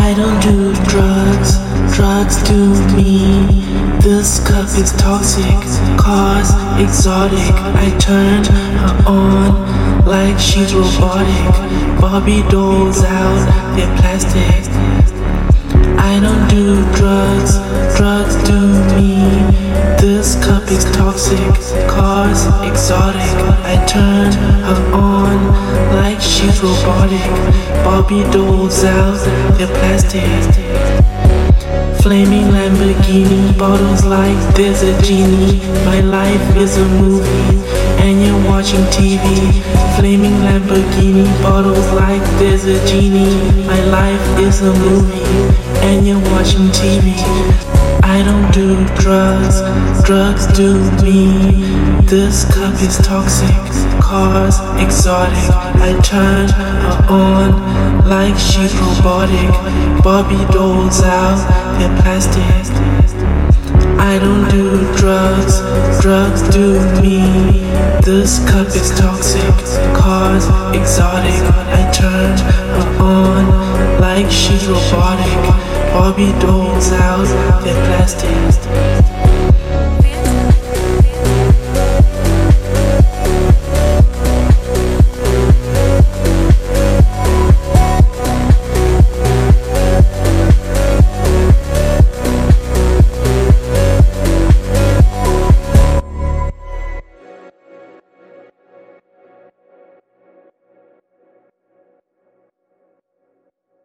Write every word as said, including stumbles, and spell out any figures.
I don't do drugs, drugs do me. This cup is toxic, cause exotic. I turned her on like she's robotic. Barbie dolls out, they're plastic. I don't do drugs, drugs do me. This cup is toxic, cause exotic. I turned her on like she's robotic. Barbie dolls out, they're plastic. Flaming Lamborghini, bottles like there's a genie. My life is a movie, and you're watching T V. Flaming Lamborghini, bottles like there's a genie. My life is a movie, and you're watching T V. I don't do drugs, drugs do me. This cup is toxic, cause exotic. I turn her on like she's robotic. Barbie dolls out, they're plastic. I don't do drugs, drugs do me. This cup is toxic, cause exotic. I turn her on like she's robotic. Barbie dolls out, they're plastic.